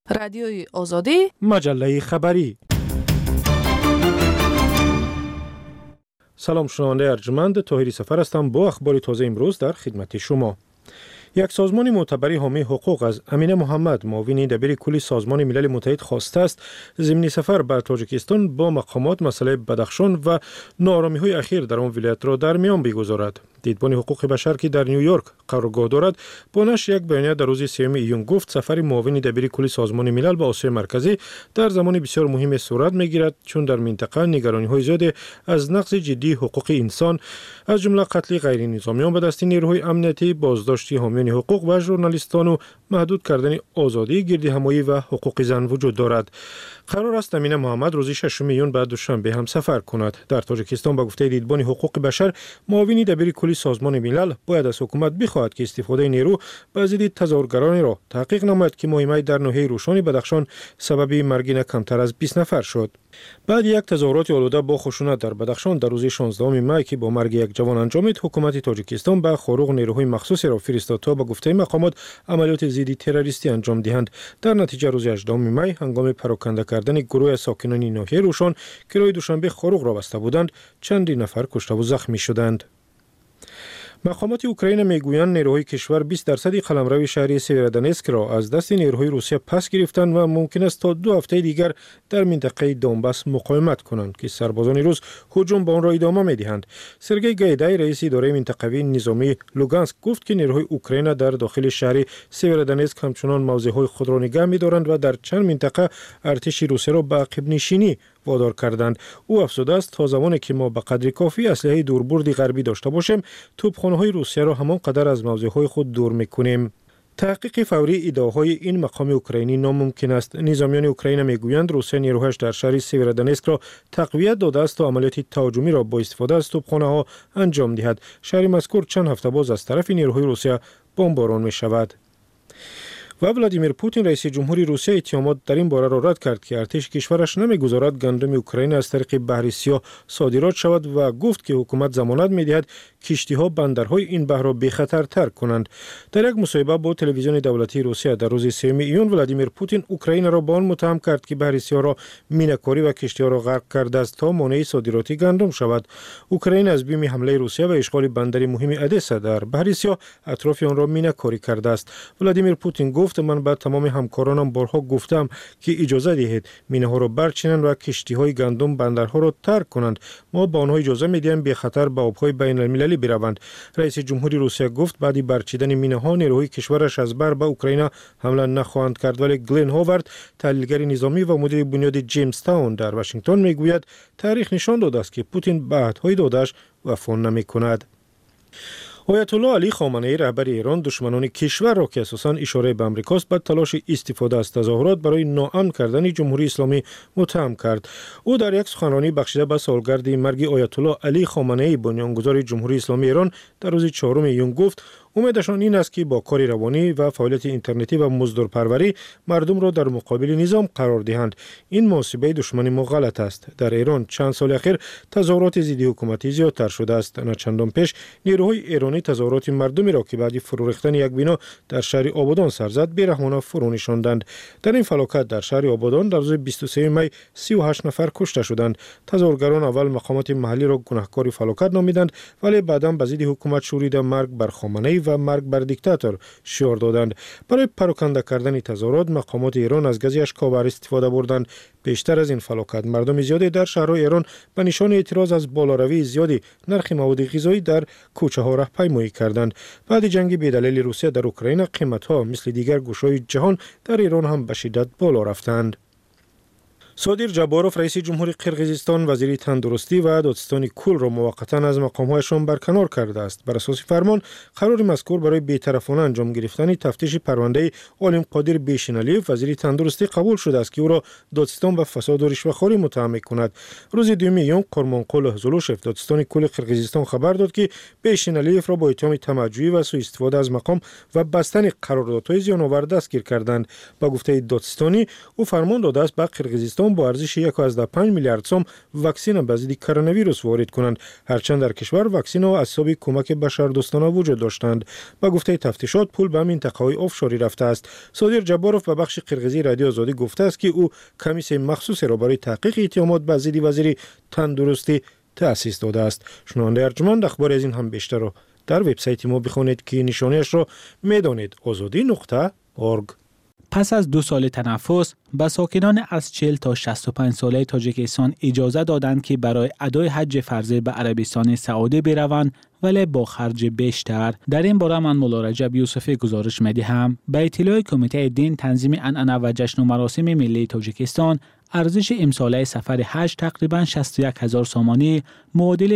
رادیوی آزادی، مجله خبری. سلام شنونده ارجمند، طاهری سفر هستم با اخبار تازه امروز در خدمت شما. یک سازمان معتبر حامی حقوق از امینه محمد، معاون دبیر کلی سازمان ملل متحد، خواسته است ضمن سفر به تاجیکستان با مقامات مسئله بدخشان و ناآرامی‌های اخیر در آن ولایت را در میان بگذارد. دیدبان حقوق بشر که در نیویورک قرارگاه دارد با نشر یک بیانیه در روز 3 ایون گفت سفر معاون دبیر کلی سازمان ملل به آسیا مرکزی در زمان بسیار مهم صورت میگیرد، چون در منطقه نگرانی‌های زیاد از نقض جدی حقوق انسان از جمله قتل غیر نظامیان به دست نیروهای امنیتی، بازداشت حامیان حقوق و ژورنالیستان و محدود کردن آزادی گردهمایی و حقوق زن وجود دارد. قرار است امینه محمد روز 6 ایون بعد دوشنبه هم سفر کند. در تاجیکستان با گفته دیدبان حقوق بشر، معاون دبیر کلی سازمان ملل باید از حکومت بخواهد که استفاده نیرو به ضد تظاهرگران را تحقیق نماید که مهمه در ناحیه روشان بدخشان سبب مرگ نه کمتر از 20 نفر شد. بعد یک تظاهرات آلوده با خشونت در بدخشان در روز 16 می که با مرگ یک جوان انجامید، حکومت تاجیکستان به خاروق نیروهای مخصوص را فرستاد تا با گفته مقامات عملیات ضد تروریستی انجام دهند. در نتیجه روز 18 می هنگام پراکنده کردن گروه ساکنان ناحیه روشان که روز دوشنبه خاروق را بسته بودند، چندین نفر کشته و زخمی شدند. مقامات اوکراین میگویند نیروهای کشور 20% قلمرو شهری سیورودنتسک را از دست نیروهای روسیه پس گرفتند و ممکن است تا 2 هفته دیگر در منطقه دونباس مقاومت کنند که سربازان روس هجوم به آن را ادامه می‌دهند. سرگئی گایدای رئیس اداره منطقوی نظامی لوگانسک گفت که نیروهای اوکراین در داخل شهر سیورودنتسک همچنان موضع‌های خود را نگه می‌دارند و در چند منطقه ارتش روسیه را به عقب نشینی وادار کردند. او افزوده است تا زمانی که ما به قدر کافی اسلحه دوربرد غربی داشته باشیم، توپخانه‌های روسیه را همان قدر از موضع‌های خود دور می‌کنیم. تحقیق فوری ادعاهای این مقام اوکراینی ناممکن است. نظامیان اوکراین میگویند روسیه نیروهاش در شهر سیورودنتسک را تقویت داده است تا عملیات تهاجمی را با استفاده از توپخانه‌ها انجام دهد. شهر مذکور چند هفته باز از طرف نیروهای روسیه بمباران می‌شود. و ولادیمیر پوتین رئیس جمهوری روسیه اتهامات در این باره را رد کرد که ارتش کشورش نمیگذارد گندم اوکراین از طریق بحر سیاه صادرات شود و گفت که حکومت ضمانت میدهد کشتی‌ها بندرهای این بحر را بخطرتر کنند. در یک مصاحبه با تلویزیون دولتی روسیه در روز 3 ایون ولادیمیر پوتین اوکراین را با آن متهم کرد که بحر سیاه را مینه‌کاری و کشتی‌ها را غرق کرده است تا مانع صادرات گندم شود. اوکراین از بیم حمله روسیه و اشغال بندر مهم ادسا در بحر سیاه اطراف آن را مینه‌کاری کرده است. ولادیمیر پوتین گفت من به تمام همکارانم بارها گفتم که اجازه دهید مینه‌ها را برچینند و کشتی‌های گندم بندرها را ترک کنند. ما به آنها اجازه می‌دهیم به خطر به آب‌های بین‌المللی بروند. رئیس جمهوری روسیه گفت بعد برچیدن مینه‌ها نیروهای کشورش از بر به اوکراین حمله نخواهند کرد، ولی گلن هاوارد تحلیلگر نظامی و مدیر بنیاد جیمز تاون در واشنگتن میگوید تاریخ نشان داده است که پوتین به عهدهای داده‌اش وفا نمی‌کند. آیت الله علی خامنه‌ای رهبر ایران دشمنان کشور را که اساساً اشاره به امریکاست به تلاش استفاده از تظاهرات برای ناامن کردن جمهوری اسلامی متهم کرد. او در یک سخنرانی بخشیده به سالگرد مرگ آیت الله علی خامنه‌ای بنیانگذار جمهوری اسلامی ایران در روز 4 ایون گفت امیدشان این است که با کار روانی و فعالیت اینترنتی و مزدورپروری مردم را در مقابل نظام قرار دهند. این محاسبه دشمن ما غلط است. در ایران چند سال اخیر تظاهرات ضد حکومتی زیادتر شده است. نه چندان پیش نیروهای ایرانی تظاهرات مردمی را که بعد فرو ریختن یک بنا در شهر آبادان سر زد بی‌رحمانه فرو نشاندند. در این فلاکت در شهر آبادان در روز 23 می 38 نفر کشته شدند. تظاهرگران اول مقامات محلی را گناهکار فلاکت نامیدند، ولی بعدا به ضد حکومت شوریده مرگ بر خامنه‌ای و مرگ بر دیکتاتور شعار دادند. برای پراکنده کردن تظاهرات مقامات ایران از گاز اشک‌آور استفاده بردند. بیشتر از این فلاکت مردم زیادی در شهرهای ایران به نشان اعتراض از بالاروی زیادی نرخ مواد غذایی در کوچه ها راهپیمایی کردند. بعد جنگ بی‌دلیل روسیه در اوکراین قیمت‌ها مثل دیگر گوشه‌های جهان در ایران هم به شدت بالا رفتند. صادر جباروف رئیس جمهوری قرقیزستان وزیر تندرستی و دادستان کل را موقتا از مقام‌هایشان برکنار کرده است. بر اساس فرمان قرار مذکور برای بی‌طرفانه انجام گرفتن تفتیش پرونده عالم قادر بیشنالیف وزیر تندرستی قبول شده است که او را دادستان به فساد و رشوه‌خواری متهم می‌کند. روز 2 میون قرمانقول زولوشف دادستان کل قرقیزستان خبر داد که بیشنالیف را با اتهام طمع‌جویی و سوء استفاده از مقام و بستن قراردادهای زیان‌آور دستگیر کردند. با گفته دادستانی او فرمان داده است به قرقیزستان جهان با ارزش 1.5 میلیارد سوم واکسن به ضد کرونا ویروس وارد کنند، هرچند در کشور واکسن ها از حساب کمک بشردوستانه وجود داشتند. با گفته تفتیشات پول به منطقه‌های آفشوری رفته است. صادر جباروف به بخش قرقیزی رادیو آزادی گفته است که او کمیسیون مخصوص را برای تحقیق اتهامات به ضد وزیر تندرستی تأسیس داده است. شنونده ارجمند اخبار از این هم بیشتر را در وبسایت ما بخوانید که نشانیش را میدانید azadi.org. پس از 2 سال تنفس، به ساکنان از 40 تا 65 ساله تاجیکستان اجازه دادند که برای ادای حج فرضی به عربستان سعودی بروند، ولی با خرج بیشتر. در این باره من مولا رجب یوسفی گزارش می‌دهم. به اطلاع کمیته دین تنظیم عنعنه و جشن و مراسم ملی تاجیکستان، ارزش امساله سفر حج تقریباً 61,000 سامانی معادل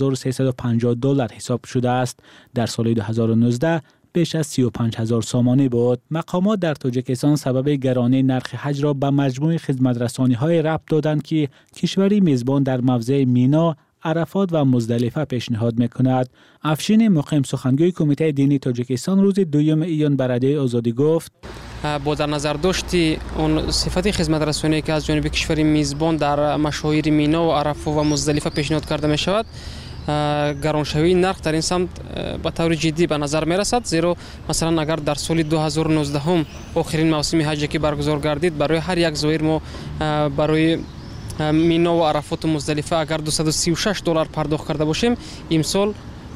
$5,350 حساب شده است. در سال 2019 بیش از 35,000 سامانی بود. مقامات در تاجیکستان سبب گرانی نرخ حج را به مجموع خدمت‌رسانی‌های ربط دادند که کشوری میزبان در موضع مینا، عرفات و مزدلفه پیشنهاد می‌کند. افشین مقیم سخنگوی کمیته دینی تاجیکستان روز 2 ایون به رادیو آزادی گفت: با در نظر داشتی اون صفت خدمت رسانی که از جانب کشوری میزبان در مشاهیر مینا و عرفات و مزدلفه پیشنهاد کرده می شود، گرانشوی نرخ در این سمت به طور جدی به نظر می رسد، زیرا مثلا اگر در سال 2019 آخرین موسم حج که برگزار گردید، برای هر یک زائر ما برای مینا و عرفات و مزدلفه اگر $236 پرداخت کرده باشیم، امسال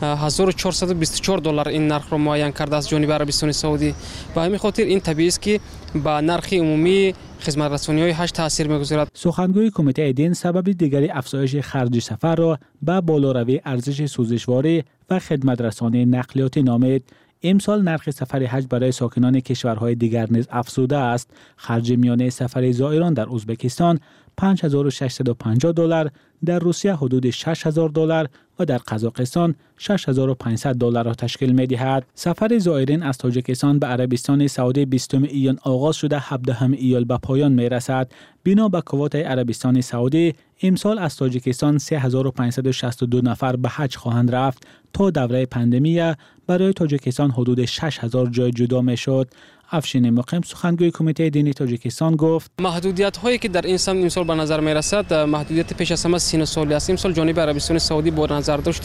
$1,424 این نرخ را معین کرده از جانب عربستان سعودی. به همین خاطر این طبیعی است که به نرخ عمومی خدمت رسانی‌های حج تاثیر می‌گذارد. سخنگوی کمیته دین سبب دیگری افزایش خرج سفر را به بالاروی ارزش سوزشواری و خدمت رسانی نقلیاتی نامید. امسال نرخ سفر حج برای ساکنان کشورهای دیگر نیز افزوده است. خرج میانه سفر زائران در ازبکستان $5,650، در روسیه حدود $6,000 و در قزاقستان $6,500 را تشکیل می‌دهد. سفر زائرین از تاجیکستان به عربستان سعودی 20 ایون آغاز شده 17 ایول به پایان می‌رسد. بنا به قوات عربستان سعودی، امسال از تاجیکستان 3,562 نفر به حج خواهند رفت. تا دوره پاندمی برای تاجیکستان حدود 6,000 جای جدا می‌شد. افشین مقیم سخنگوی کمیته دینی تاجیکستان گفت: محدودیت هایی که در این سمت امسال به نظر می رسد، محدودیت پیش از همه سن سالی است. امسال جانب عربستان سعودی با نظر داشت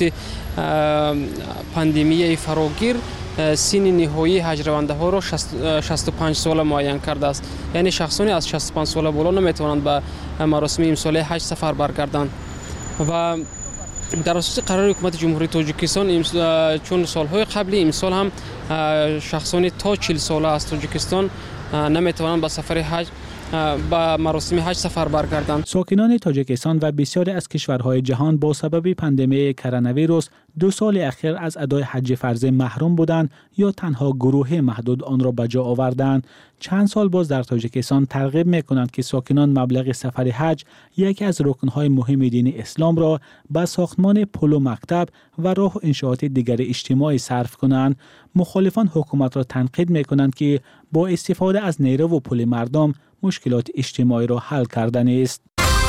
پاندمی فراگیر سن نهایی حج رونده ها را 65 سال معین کرده است. یعنی شخصانی از 65 سال بالا نمیتوانند به مراسم امساله حج سفر برگردند. و در اساس قرار حکومت جمهوری تاجیکستان، چون سالهای قبلی امسال هم شخصانی تا 40 ساله از تاجیکستان نمیتوانند به سفر حج با مراسم حج سفر برگردند. ساکنان تاجیکستان و بسیاری از کشورهای جهان با سبب پاندمی کرونا ویروس 2 سال اخیر از ادای حج فرضی محروم بودند یا تنها گروه محدود آن را به جا آوردند. چند سال باز در تاجیکستان ترغیب می‌کنند که ساکنان مبلغ سفر حج، یکی از رکن‌های مهم دین اسلام، را به ساختمان پل و مکتب و راه و انشاءات دیگر اجتماعی صرف کنند. مخالفان حکومت را تنقید می‌کنند که با استفاده از نیرو و پول مردم مشکلات اجتماعی را حل کردن است.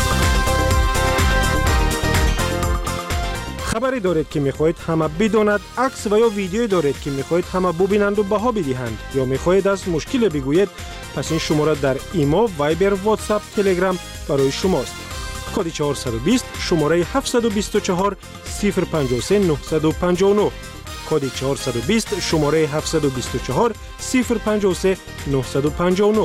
خبری دارید که می‌خواهید همه بداند، عکس و یا ویدیویی دارید که می‌خواهید همه ببینند و بها بدهند، یا می‌خواهید از مشکل بگویید، پس این شماره در ایما، وایبر، واتساپ، تلگرام برای شماست. کد 420 شماره 724 053 959. کد 420 شماره 724 053 959.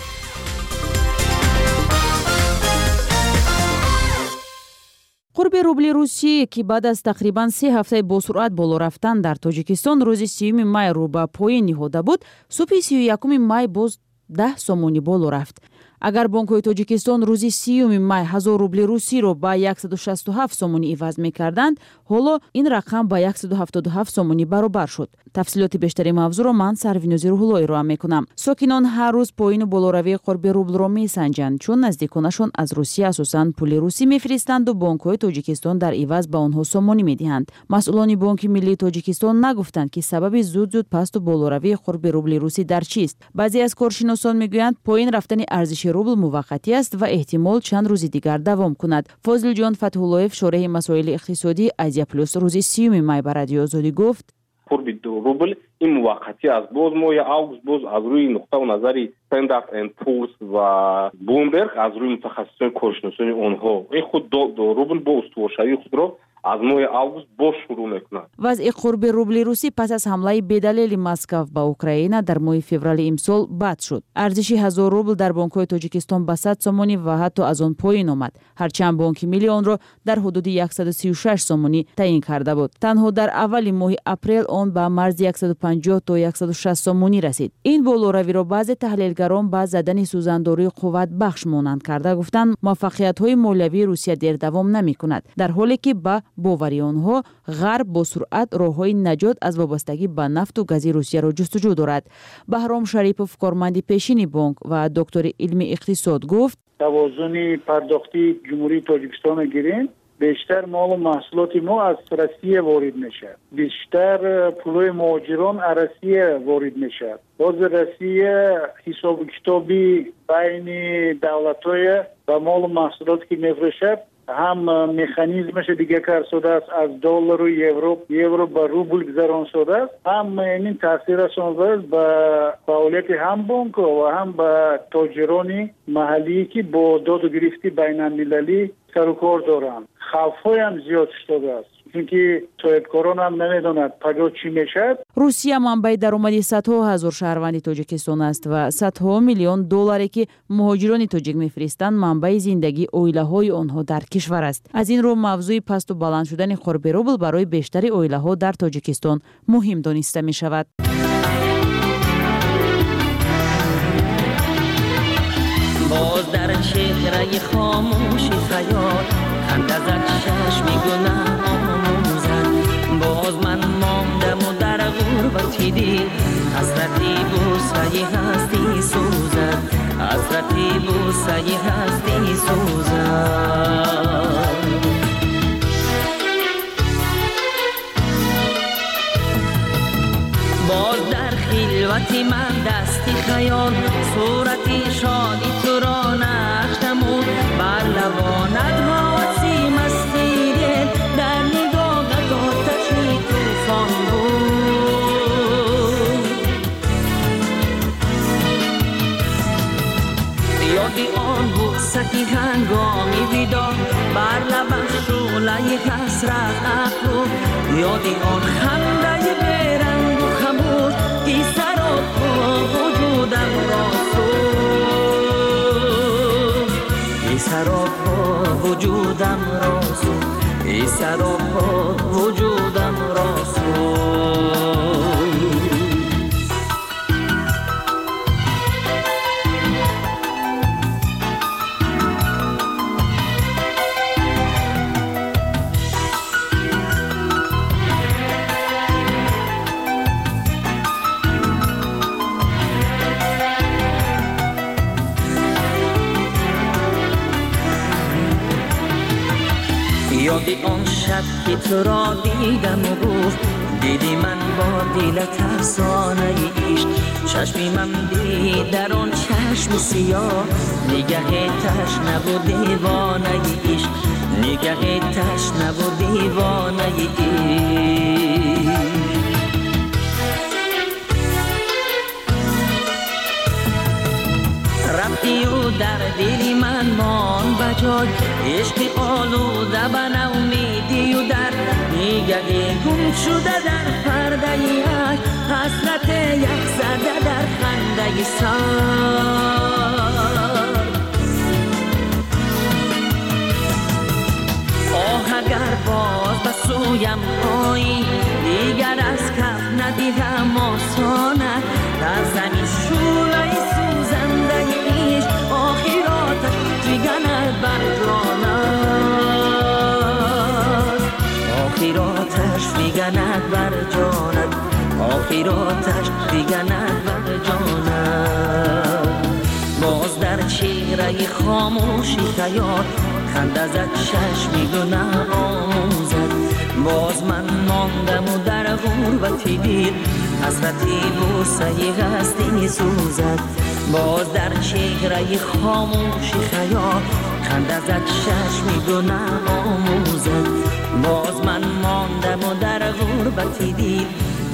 قرب روبل روسیه که بعد از تقریباً 3 هفته با سرعت بالا رفتن در تاجیکستان روز 30 مای رو به پایین نهاده بود، صبح 31 مای باز 10 سامانی بالا رفت. اگر بانک‌های تاجیکستان روز 30 مای 1000 روبل روسی رو با 167 سامانی عوض می‌کردند، حالا این رقم با 177 سامانی برابر شد. تفصیلات بیشتری موضوع رو من سروینوزی روح‌اللهی رو می‌کنم. ساکنان هر روز پایین و بالاروی قرب روبل رو می‌سنجند، چون نزدیکانشون از روسیه اساساً پول روسی می‌فرستند و بانک‌های تاجیکستان در عوض به آنها سامانی می‌دهند. مسئولان بانک ملی تاجیکستان نگفتند که سبب زود پست و بالاروی قرب روبل روسی در چیست. بعضی از کارشناسان می‌گویند پایین رفتن ارزش روبل موقتی است و احتمال چند روز دیگر دوام کند. فاضل جان فتح‌اللهیف، شارح مسائل اقتصادی ایزیا پلس، روز 30 مای به رادیو آزادی گفت: قرب 2 روبل این موقتی است. باز ما اوگوست باز از روی نقطه و نظری استندارد اند پورس و بلومبرگ از روی متخصصان کارشناسان آنها این خود روبل با استوارشوی خود را از ماه اوگوست باز شروع میکنند. وضع قرب روبل روسی پس از حمله بدلیل مسکو به اوکراین در ماه فوریه امسال بد شد. ارزش 1000 روبل در بانک‌های تاجیکستان به 100 سومونی و حتی از آن پایین آمد. هرچند بانک ملی آن را در حدود 136 سومونی تعیین کرده بود. تنها در اول ماه اپریل آن به مرز 150 تا 160 سومونی رسید. این بالاروی را بعضی تحلیلگران با زدن سوزانداری قوت بخش مانند کرده گفتند موفقیت‌های مالیوی روسیه دیر دوام نمی‌کند، در حالی که با باوری آنها غرب با سرعت راه‌های نجات از وابستگی به نفت و گاز روسیه را جستجو دارد. بهرام شریپوف کارمند پیشین بانک و دکتر علم اقتصاد گفت توازن پرداختی جمهوری تاجیکستان گیریم بیشتر مال و محصولات ما از روسیه وارد میشه، بیشتر پولای مهاجران از روسیه وارد میشه. باز روسیه حساب کتابی بین دولت‌های و مال و محصولات که میفروشه هم مکانیزمش دیگه کار شده است، از دلار و یورو به روبل گذران شده است. هم این تاثیر است به فعالیت هم بانک و هم به تاجران محلی که با داد و گرفتی بین المللی سر و کار دارند. خوف‌های هم زیاد شده است، چونکه صاحبکاران هم نمیدونند کجا چی میشه. روسیه منبع درآمدی صدها هزار شهروند تاجیکستان است و صدها میلیون دلاری که مهاجران تاجیک میفرستند منبع زندگی عائله‌های آنها در کشور است. از این رو موضوع پست و بلند شدن قرب روبل برای بیشتر عائله‌ها در تاجیکستان مهم دانسته می شود. باز در چهره خاموشی خیال خنده زد چشمی گناه آموزد. باز من ماندم و در غربتی دیر حسرتی بوسه هستی سوزد، حسرتی بوسه هستی سوزد. باز در خلوتی من دستی خیال صورتی شادی تو را نقش نمود، بر لبانت حواسی مستی دل در نگاهت آتشی طوفان بود. یادی آن بوستی هنگامی ویدا بر لبش شعله حسرت افروخت، یادی آن خنده بیرنگ و خموش که سراپا وجودم را سوخت، که سراپا وجودم را سوخت، که سراپا وجودم را سوخت. یادی آن شب که تو را دیدم و گفت دیدی من با دلت افسانه عشق، چشمی من دید در آن چشم سیاه نگه تشنه و دیوانه عشق، نگه تشنه و دیوانه عشق. رفتی و در دلی من مان بجای عشق آلوده به نومیدی و در نگه گم شده در پرده عشق، حسرت یک زده در خنده سر. آه اگر باز به سویم آیی دیگر از کف ندیدم آسانه، در زمین شوله سوزنده عشق آخراتش دیگرد بر جانت، آخراتش دیگرد بر جانت، آخراتش دیگرد بر جانت. باز در چهره خاموشی خیال خنده زد چشمی گناه آموزد. باز من ماندم و در غربتی دیر حسرتی بوسه هستی سوزد. باز در چهره خاموشی خیال خنده زد چشمی گناه آموزد. باز من ماندم و در غربتی دیر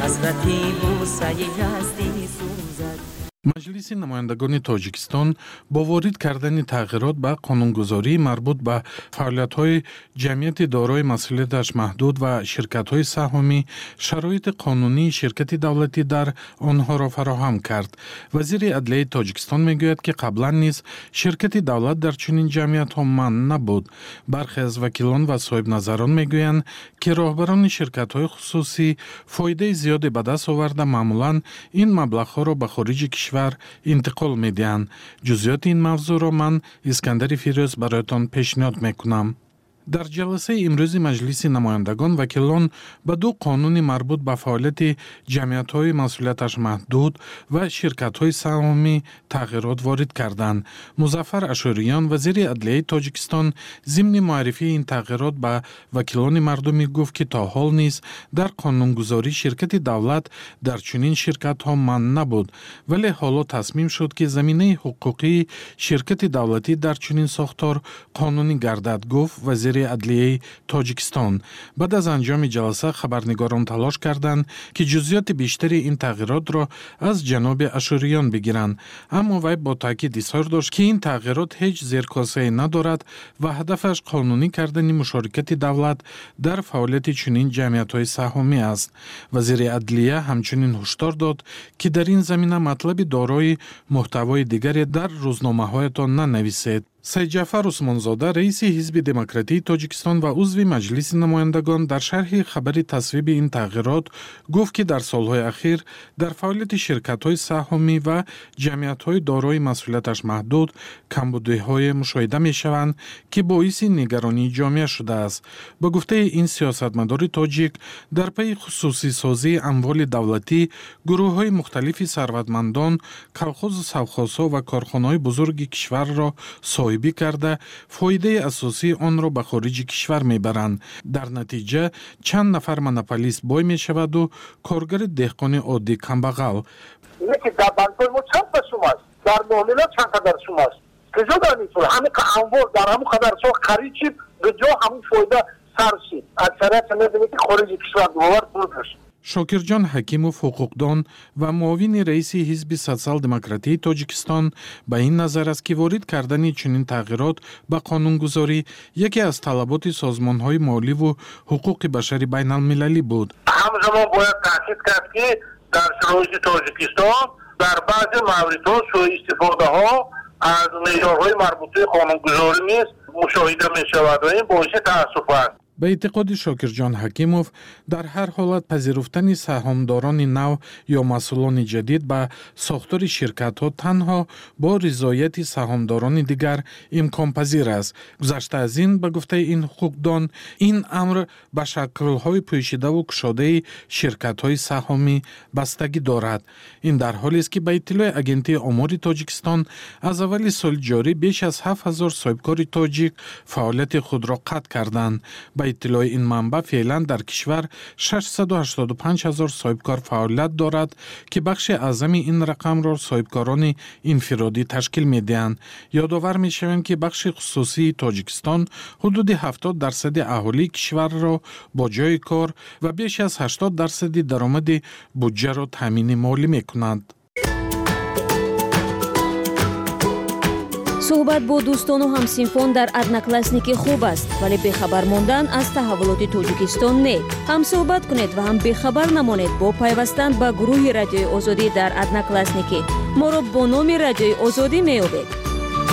حضرتی بوسه هستی سوزد. مجلس نمایندگان تاجیکستان با وارد کردن تغییرات به قانونگذاری مربوط به فعالیت‌های جمعیت دارای مسئولیتش محدود و شرکت‌های سهامی شرایط قانونی شرکت دولتی در آنها را فراهم کرد. وزیر عدلیه تاجیکستان میگوید که قبلا نیز شرکت دولت در چنین جمعیت‌ها منع نبود. برخی از وکیلان و صاحب نظران میگویند که راهبران شرکت‌های خصوصی فایده زیادی به دست آورده معمولاً این مبلغ‌ها را به خارج کشور انتقال میدهند. جزئیات این موضوع را من اسکندر فیروز برایتان پیشنهاد میکنم. در جلسه امروز مجلس نمایندگان وکیلان به دو قانون مربوط به فعالیت جمعیت‌های مسئولیتش محدود و شرکت‌های سهامی تغییرات وارد کردند. مظفر اشوریان وزیر عدلیه تاجیکستان ضمن معرفی این تغییرات به وکیلان مردمی گفت که تا حال نیز در قانونگذاری شرکت دولت در چنین شرکت‌ها منع نبود، ولی حالا تصمیم شد که زمینه حقوقی شرکت دولتی در چنین ساختار قانونی گردد، گفت وزیر عدلیه تاجیکستان. بعد از انجام جلسه خبرنگاران تلاش کردند که جزئیات بیشتری این تغییرات را از جناب اشوریان بگیرند، اما وی با تاکید اظهار داشت که این تغییرات هیچ زیرکاسه‌ای ندارد و هدفش قانونی کردن مشارکت دولت در فعالیت چنین جمعیت‌های سهامی است. وزیر عدلیه همچنین هشدار داد که در این زمینه مطلب دارای محتوای دیگری در روزنامه‌هایتان ننویسید. سید جعفر عثمانزاده رئیس حزب دموکراتی تاجیکستان و عضو مجلس نمایندگان در شرح خبر تصویب این تغییرات گفت که در سالهای اخیر در فعالیت شرکت‌های سهامی و جمعیت‌های دارای مسئولیتش محدود کمبودی‌های مشاهده می‌شوند که باعث نگرانی جامعه شده است. با گفته این سیاستمدار تاجیک، در پی خصوصی سازی اموال دولتی گروه‌های مختلف ثروتمندان کلخوز سوخاسا و کارخانه‌های بزرگ کشور را صاحبی کرده فایده اساسی آن را به خارج کشور میبرند. در نتیجه چند نفر مناپولیست بای می شود و کارگر دهقان عادی کمبغل. یکی در بانک‌های ما چند تا شماست، در معاملات چند قدر شماست، کجا دانیتون همه که اموال در همون قدر شما خرید شید به جا همون فایده سر شید. اکثریت میدونید که خارج کشور باور پول بشید. شاکرجان حکیموف حقوقدان و معاون رئیس حزب سوسیال دموکراتی تاجیکستان به این نظر است که وارد کردن چنین تغییرات به قانونگذاری یکی از طلبات سازمان‌های مالی و حقوق بشری بین المللی بود. همزمان باید تاکید کرد که در شرایط تاجیکستان در بعضی موردها سوء استفاده ها از معیارهای مربوطه قانونگذاری نیز مشاهده می شود و این باعث تأسف است. به اعتقاد شاکرجان حکیموف در هر حالت پذیرفتن سهامداران نو یا مسئولان جدید به ساختار شرکت ها تنها با رضایت سهامداران دیگر امکان پذیر است. گذشته از این به گفته این حقوقدان این امر به شکل های پوشیده و گشاده شرکت های سهامی بستگی دارد. این در حالی است که به اطلاع اگنتی آمار تاجیکستان از اول سال جاری بیش از 7000 صاحبکار تاجیک فعالیت خود را قطع کردند. به اطلاع این منبع فعلا در کشور 685,000 صاحبکار فعالیت دارد که بخش اعظم این رقم را صاحبکاران انفرادی تشکیل می‌دهند. یادآور می‌شویم که بخش خصوصی تاجیکستان حدود 70% اهالی کشور را با جای کار و بیش از 80% درآمد بودجه را تامین مالی می‌کنند. صحبت با دوستان و همسینفون در ادناکلاسنیکی خوب است، ولی بخبر ماندن از تحولات تاجیکستان نه. هم صحبت کنید و هم بخبر نمانید با پیوستن به گروه رادیوی آزادی در ادناکلاسنیکی. ما را با نام رادیوی آزادی می‌یابید.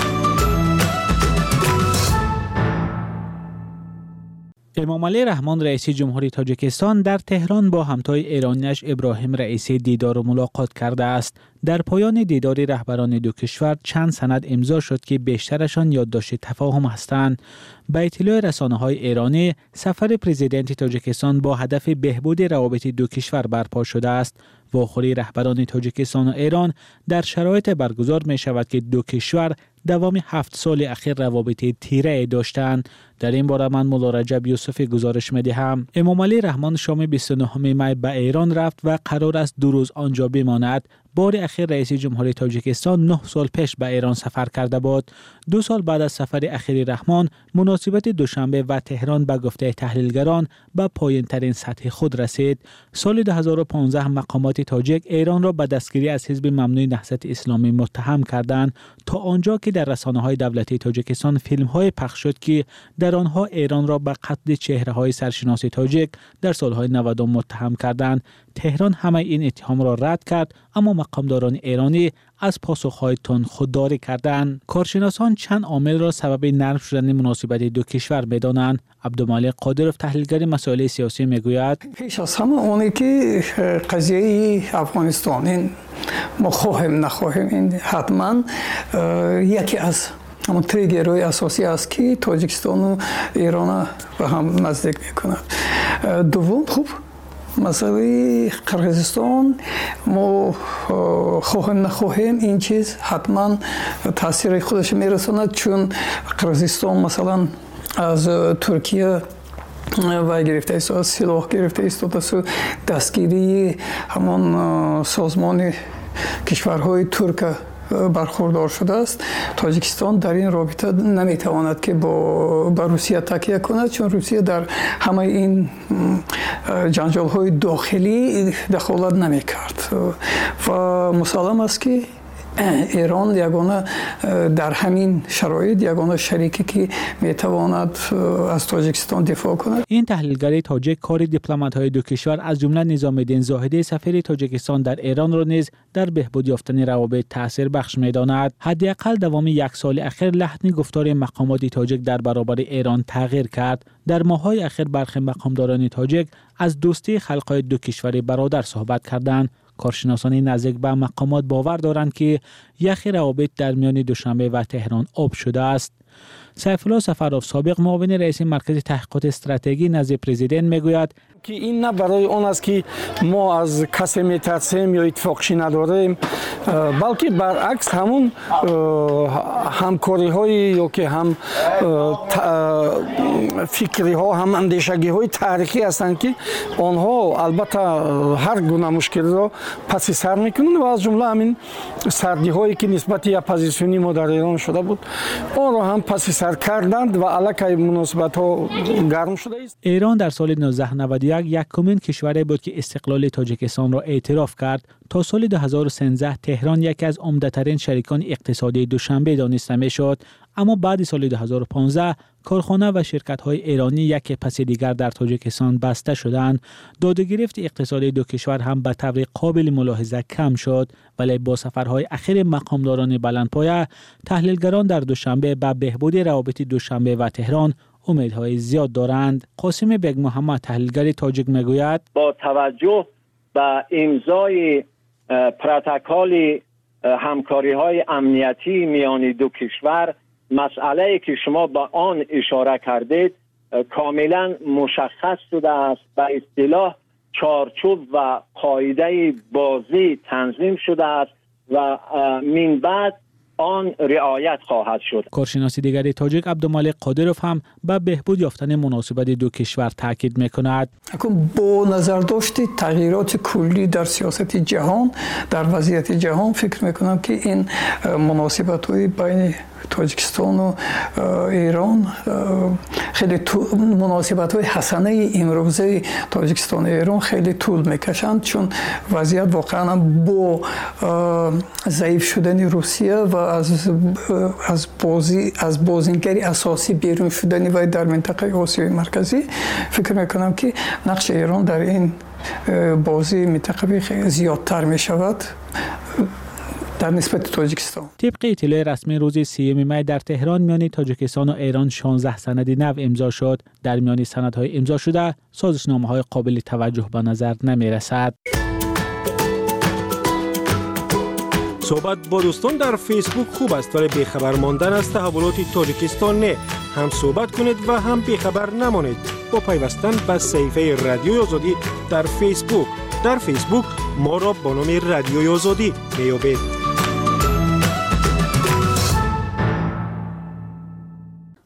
امامعلی رحمان رئیس جمهوری تاجیکستان در تهران با همتای ایرانیش ابراهیم رئیسی دیدار و ملاقات کرده است. در پایان دیدار رهبران دو کشور چند سند امضا شد که بیشترشان یادداشت تفاهم هستند. به اطلاع رسانه‌های ایرانی، سفر پرزیدنت تاجیکستان با هدف بهبود روابط دو کشور برپا شده است. واخوری رهبران تاجیکستان و ایران در شرایط برگزار می شود که دو کشور دوام 7 سال اخیر روابط تیره داشتند. در این باره من مولا رجب یوسف گزارش می‌دهم. امامعلی رحمان شام 29 می به ایران رفت و قرار است 2 روز آنجا بماند. بار اخیر رئیس جمهوری تاجیکستان 9 سال پیش به ایران سفر کرده بود. 2 سال بعد از سفر اخیر رحمان، مناسبت دوشنبه و تهران به گفته تحلیلگران به پایین ترین سطح خود رسید. سال 2015 مقامات تاجیک ایران را به دستگیری از حزب ممنوع نهضت اسلامی متهم کردند، تا آنجا که در رسانه‌های دولتی تاجیکستان فیلم‌های پخش شد که در آنها ایران را به قتل چهره‌های سرشناس تاجیک در سال‌های 90 متهم کردند. تهران همه این اتهام را رد کرد، اما مقامداران ایرانی از پاسخ‌های تند خودداری کردند. کارشناسان چند عامل را سبب نرم شدن مناسبت دو کشور می‌دانند. عبدالمالک قادرов تحلیلگر مسائل سیاسی میگوید پیش از همه اونی که قضیه افغانستان این ما خواهیم نخواهیم این حتما یکی از همون تریگرهای اساسی است که تاجیکستان و ایران به هم نزدیک می‌کند. دوم خوب مسئله قرقیزستان ما خواهیم نخواهیم این چیز حتما تاثیر خودش میرساند، چون قرقیزستان مثلا از ترکیه و گرفته است، از سلاح گرفته است، از دستگیری همان سازمان کشورهای ترک برخوردار شده است. تاجیکستان در این رابطه نمیتواند که با روسیه تکیه کند، چون روسیه در همه این جنجال های داخلی دخالت نمیکرد و مسلم است که ایران یگانه در همین شرایط یگانه شریکی که میتواند از تاجیکستان دفاع کند. این تحلیلگر تاجیک کار دیپلمات‌های دو کشور از جمله نظام الدین زاهدی سفیر تاجیکستان در ایران را نیز در بهبود یافتن روابط تأثیر بخش می‌داند. حداقل دوام 1 سال اخیر لحن گفتار مقامات تاجیک در برابر ایران تغییر کرد. در ماه‌های اخیر برخی مقامداران تاجیک از دوستی خلق‌های دو کشور برادر صحبت کردند. کارشناسان نزدیک به مقامات باور دارند که یخ روابط در میان دوشنبه و تهران آب شده است. سیفالله سفرов سابق معاون رئیس مرکز تحقیقات استراتژی نزد پرزیدنت میگوید که این نه برای اون است که ما از کسی میترسیم یا اتفاقی نداریم، بلکه برعکس همون همکاری های یا که هم فکری ها هم اندیشگی های تاریخی هستند که آنها البته هر گونه مشکل را پس سر میکنند و از جمله همین سردی هایی که نسبت اپوزیسیونی ما در ایران شده بود آن را هم پس سر کردند و علاقه مناسبت ها گرم شده است. ایران در سال 1991 یکمین کشوری بود که استقلال تاجیکستان را اعتراف کرد. تا سال 2013 تهران یکی از عمده‌ترین شریکان اقتصادی دوشنبه دانسته می‌شد، اما بعد سال 2015 کارخانه و شرکت‌های ایرانی یک پس دیگر در تاجیکستان بسته شدند. دادگرفت اقتصادی دو کشور هم به طور قابل ملاحظه کم شد، ولی با سفرهای اخیر مقامداران بلندپایه تحلیلگران در دوشنبه به بهبود روابط دوشنبه و تهران امیدهای زیاد دارند. قاسم بیگ محمد تحلیلگر تاجیک میگوید با توجه به امضای پروتکل همکاری‌های امنیتی میان دو کشور، مسئله‌ای که شما به آن اشاره کردید کاملا مشخص شده است. به اصطلاح چارچوب و قاعده بازی تنظیم شده است و من بعد آن رعایت خواهد شد. کارشناس دیگری تاجیک عبدالمالک قادرov هم به بهبود یافتن مناسبت دو کشور تاکید میکند. با نظر داشت تغییرات کلی در سیاست جهان، در وضعیت جهان، فکر میکنم که این مناسبت‌های بین تاجیکستان و ایران خیلی مناسبت‌های حسنه امروزه تاجیکستان و ایران خیلی طول میکشند، چون وضعیت واقعا با ضعیف شدن روسیه و از بازیگری اساسی بیرون شدن و در منطقه آسیای مرکزی فکر میکنم که نقش ایران در این بازی منطقوی خیلی زیادتر میشود در نسبت تاجیکستان. طبق اطلاع رسمی روز 3 می در تهران میان تاجیکستان و ایران 16 سند نو امضا شد. در میان سندهای امضا شده سازشنامه‌های قابل توجه به نظر نمی رسد. صحبت با دوستان در فیسبوک خوب است، ولی بیخبر ماندن از تحولات تاجیکستان نه. هم صحبت کنید و هم بیخبر نمانید با پیوستن به صفحه رادیوی آزادی در فیسبوک. در فیسبوک ما را با نام رادیوی آزادی میابید.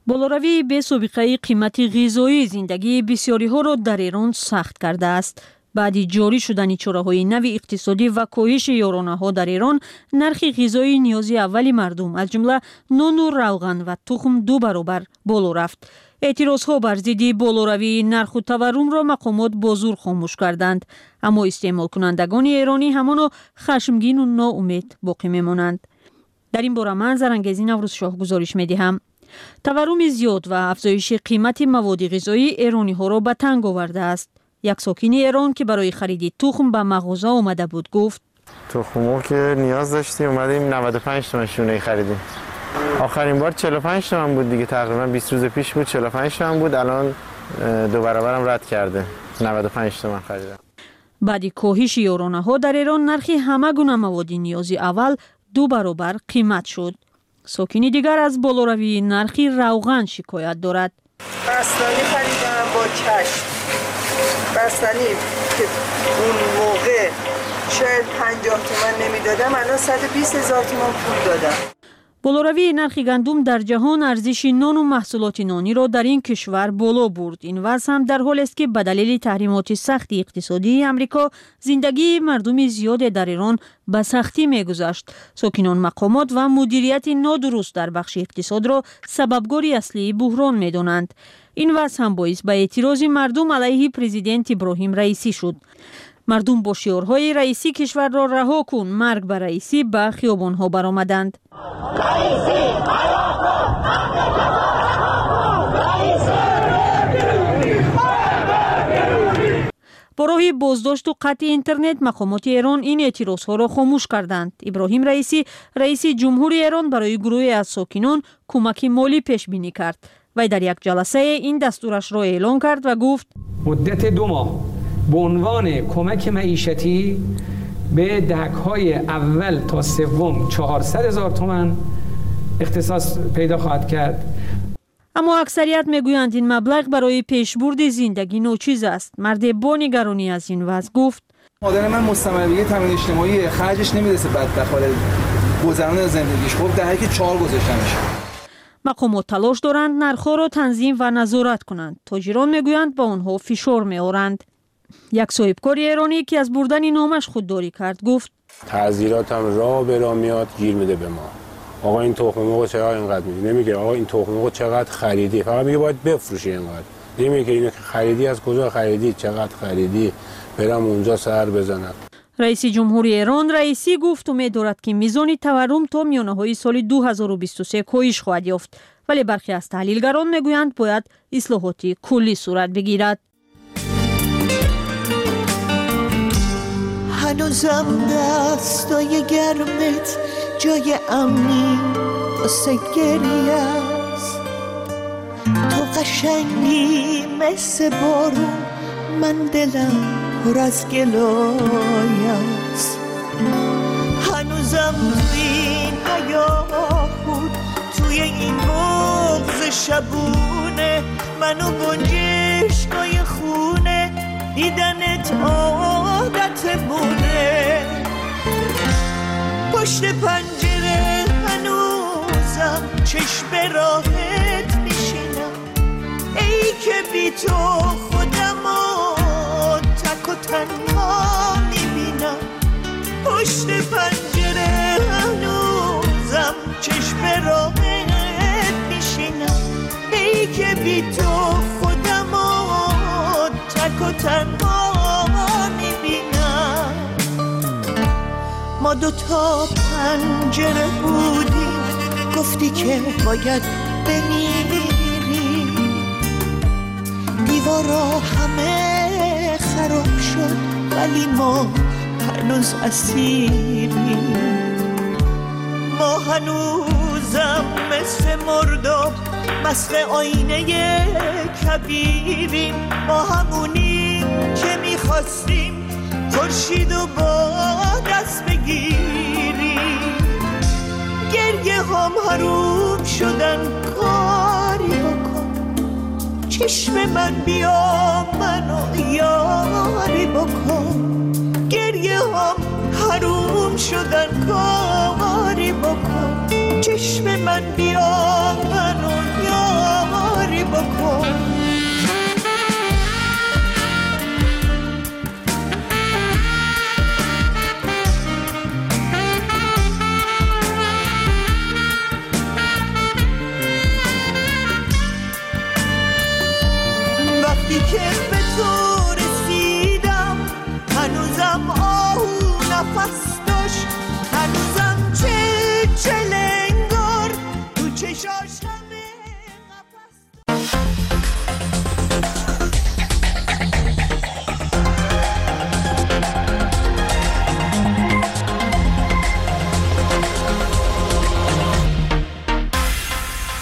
болоравии бесобиқаи қимати ғизоии зиндагии бисёриҳоро дар эрон сахт кардааст. بعد جاری شدن چاره‌های نو اقتصادی و کاهش یارانه‌ها در ایران، نرخ غذای نیازی اولی مردم از جمله نان و روغن و تخم 2 برابر بالا رفت. اعتراضها بر ضد بالاروی نرخ و تورم را مقامات با زور خاموش کردند، اما استعمال کنندگان ایرانی همانا خشمگین و ناامید باقی میمانند. در این باره من زرنگزی نوروزشاه گزارش میدهم. تورم زیاد و افزایش قیمت مواد غذایی ایرانی ها را به تنگ آورده است. یک ساکن ایران که برای خرید تخم به مغازه آمده بود گفت: تخمو که نیاز داشتیم اومدیم 95 تومن شونه خریدیم. آخرین بار 45 تومن بود دیگه، تقریبا 20 روز پیش بود 45 تومن بود، الان 2 برابرم رد کرده، 95 تومن خریدم. بعد کاهش یارانه‌ها در ایران نرخ همه گونه مواد نیازی اول 2 برابر قیمت شد. ساکنی دیگر از بالاروی نرخ روغن شکایت دارد. بستنی خریدم با چشم. بستنی که اون موقع شاید 50 تومن نمیدادم، الان 120,000 تومن پول دادم. بالاروی نرخ گندم در جهان ارزش نان و محصولات نانی را در این کشور بالا برد. این وضع هم در حالی است که به دلیل تحریمات سخت اقتصادی امریکا زندگی مردم زیاد در ایران به سختی می‌گذشت. ساکنان مقامات و مدیریت نادرست در بخش اقتصاد را سببگاری اصلی بحران می‌دانند. این وضع هم باعث به اعتراض مردم علیه پرزیدنت ابراهیم رئیسی شد. مردم با شعارهای رئیسی کشور را رها کن، مرگ بر رئیسی به خیابان‌ها برآمدند. با راه بازداشت و قطع اینترنت مقامات ایران این اعتراضها را خاموش کردند. ابراهیم رئیسی، رئیس جمهوری ایران، برای گروهی از ساکنان کمک مالی پیش بینی کرد. وی در یک جلسه این دستورش را اعلام کرد و گفت: مدت 2 ماه به عنوان کمک معیشتی به دهک‌های اول تا سوم 400,000 تومان اختصاص پیدا خواهد کرد. اما اکثریت میگویند این مبلغ برای پیشبرد زندگی ناچیز است. مرد با نگرانی از این وضع گفت: مادر من مستمره تامین اجتماعی، خرجش نمیرسه، بدبخت گذران زندگیش. خب دهه که 4 گذاشتنش. مقامات تلاش دارند نرخ‌ها را تنظیم و نظارت کنند. تاجران میگویند با آنها فشار می‌آورند. یک صاحبکار ایرانی که از بردن نامش خودداری کرد گفت: تعذیراتم را به راه میاد، گیر میده به ما. آقا این تخم مرغ چقدر اینقدر میگه، نمیگه آقا این تخم مرغ چقدر خریدی، فقط میگه باید بفروشی اینقدر. نمیگه اینو که خریدی از کجا خریدی، چقدر خریدی، برم اونجا سر بزنم. رئیس جمهوری ایران رئیسی گفت امید دارد که میزان تورم تا میانه‌های سال 2023 کاهش خواهد یافت، ولی برخی از تحلیلگران میگویند باید اصلاحات کلی صورت بگیرد. هنوزم دستای گرمت جای امنی واسه گریه است، تو قشنگی مثل بارون، من دلم پر از گلای است. هنوزم توی این حیاهون، توی این بغض شبونه، منو گنجشکای خونه، دیدنت عادتمونه. پشت پنجره هنوزم چشم راحت میشینم، ای که بی تو خودمو تک و تنها میبینم. پشت پنجره هنوزم چشم راحت میشینم، ای که بی تو خودمو تک و تنها میبینم. ما 2 تا پنجره بودیم، گفتی که باید بمیری، دیوارا همه خراب شد ولی ما هنوز اسیریم. ما هنوزم مثل مرداب، مثل آینه کبیریم. ما همونیم که میخواستیم خورشیدو با دست بگیریم. گریه هم حروم شدن، کاری بکن، چشم من بیا منو یاری بکن. گریه هم حروم شدن، کاری بکن، چشم من بیا منو یاری بکن. شاشم